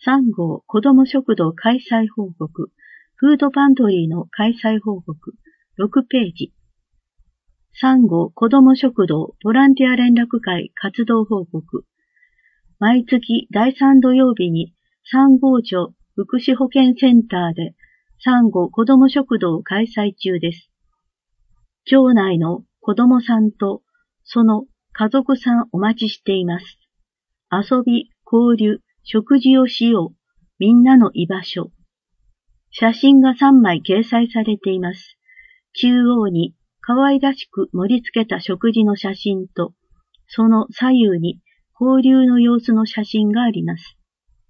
3号子ども食堂開催報告、フードパントリーの開催報告、6ページ。3号子ども食堂ボランティア連絡会活動報告。毎月第3土曜日に3号町福祉保健センターで3号子ども食堂を開催中です。町内の子どもさんとその家族さんお待ちしています。遊び、交流、食事をしよう。みんなの居場所。写真が3枚掲載されています。中央に可愛らしく盛り付けた食事の写真と、その左右に交流の様子の写真があります。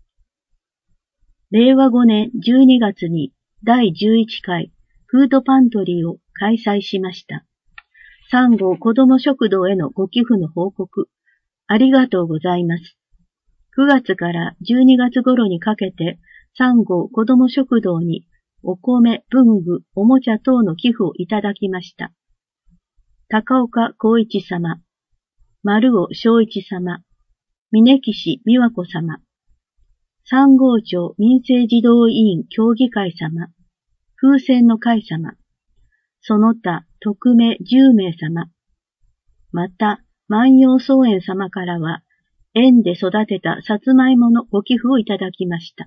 令和5年12月に第11回フードパントリーを開催しました。3号子ども食堂へのご寄付の報告、ありがとうございます。9月から12月頃にかけて3号子ども食堂にお米、文具、おもちゃ等の寄付をいただきました。高岡光一様、丸尾正一様、峯岸美和子様、3号町民生児童委員協議会様、風船の会様、その他特命10名様、また万葉草園様からは園で育てたさつまいものご寄付をいただきました。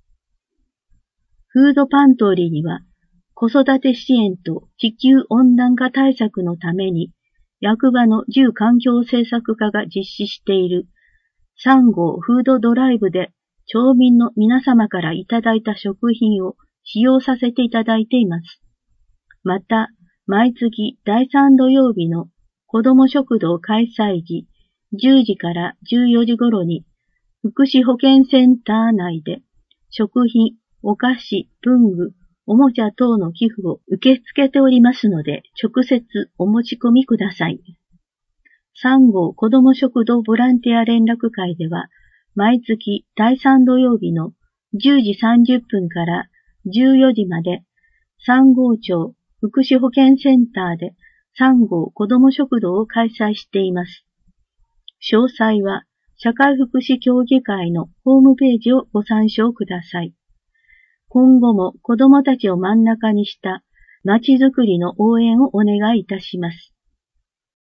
フードパントリーには子育て支援と地球温暖化対策のために役場の住環境政策課が実施している3号フードドライブで町民の皆様からいただいた食品を使用させていただいています。また、毎月第3土曜日の子ども食堂開催時10時から14時頃に福祉保健センター内で食品、お菓子、文具、おもちゃ等の寄付を受け付けておりますので直接お持ち込みください。3号子ども食堂ボランティア連絡会では毎月第3土曜日の10時30分から14時まで3号町福祉保健センターで3号子ども食堂を開催しています。詳細は社会福祉協議会のホームページをご参照ください。今後も子どもたちを真ん中にしたまちづくりの応援をお願いいたします。